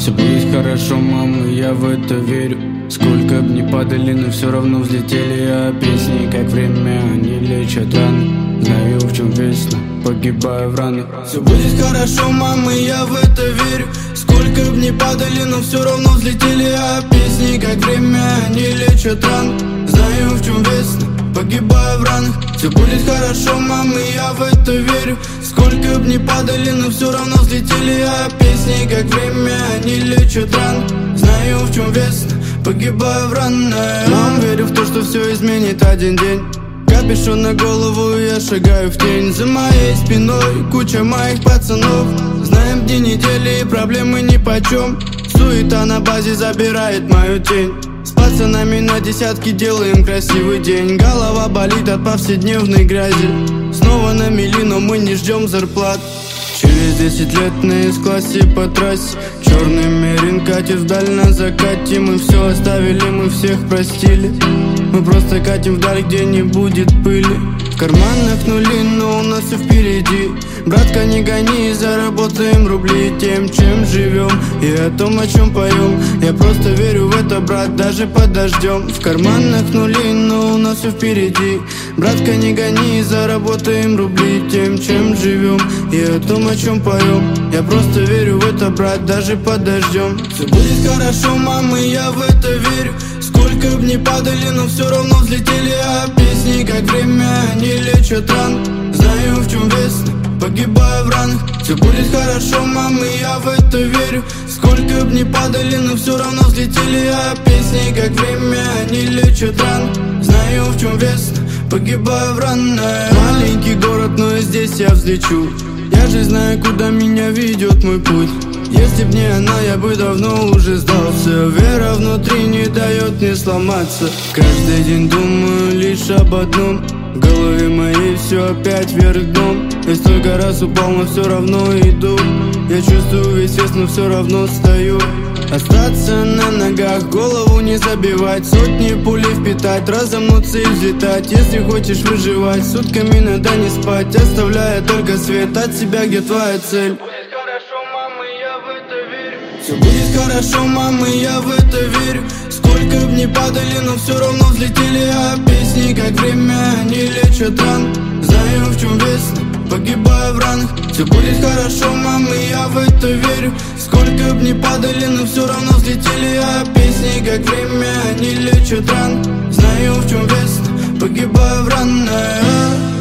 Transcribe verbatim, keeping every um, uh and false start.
Все будет хорошо, мама, я в это верю. Сколько б ни падали, но все равно взлетели. А песни, как время, они лечат раны. Знаю, в чем вечно, погибаю в ранах. Все будет хорошо, мама, я в это верю. Сколько б ни падали, но все равно взлетели. А песни, как время, они лечат раны. Знаю, в чем вечно, погибаю в ранах. Все будет хорошо, мама, я в это верю. Сколько б ни падали, но все равно взлетели. А песни, как время, они лечат раны. Знаю, в чем вечно, погибаю в ранах. Мам, верю в то, что все изменит один день. Капюшон на голову, я шагаю в тень. За моей спиной куча моих пацанов. Знаем дни, недели и проблемы нипочем. Суета на базе забирает мою тень. С пацанами на десятки делаем красивый день. Голова болит от повседневной грязи. Снова на мели, но мы не ждем зарплат. Через десять лет на С-классе по трассе черный мерин катит вдаль на закате. Мы все оставили, мы всех простили. Мы просто катим вдаль, где не будет пыли. В карманах нули, но у нас все впереди. Братка, не гони, заработаем рубли тем, чем живем, и о том, о чем поем. Я просто верю в это, брат, даже под дождем. В карманах нули, но у нас все впереди. Братка, не гони, заработаем рубли тем, чем живем, и о том, о чем поем. Я просто верю в это, брат, даже под дождем. Все будет хорошо, мама, я в это верю. Сколько б ни падали, но все равно взлетели. А песни, как время, они лечат раны. Знаю, в чем вечно, погибаю в ранах. Все будет хорошо, мама, я в это верю. Сколько б ни падали, но все равно взлетели. А песни, как время, они лечат раны. Знаю, в чем вечно, погибаю в ранах. Маленький город, но и здесь я взлечу. Я же знаю, куда меня ведет мой путь. Если б не она, я бы давно уже сдался. Вера внутри не дает мне сломаться. Каждый день думаю лишь об одном. В голове моей все опять вверх дном. Я столько раз упал, но все равно иду. Я чувствую весь вес, но все равно стою. Остаться на ногах, голову не забивать. Сотни пулей впитать, разомнуться и взлетать. Если хочешь выживать, сутками надо не спать, оставляя только свет от себя, где твоя цель. Все будет хорошо, мама, я в это верю. Сколько б ни падали, но все равно взлетели. А песни, как время, они лечат раны. Знаю, в чем вечно, погибаю в ранах. Все будет хорошо, мама, я в это верю. Сколько б ни падали, но все равно взлетели. А песни, как время, они лечат раны. Знаю, в чем вечно, погибаю в ранах.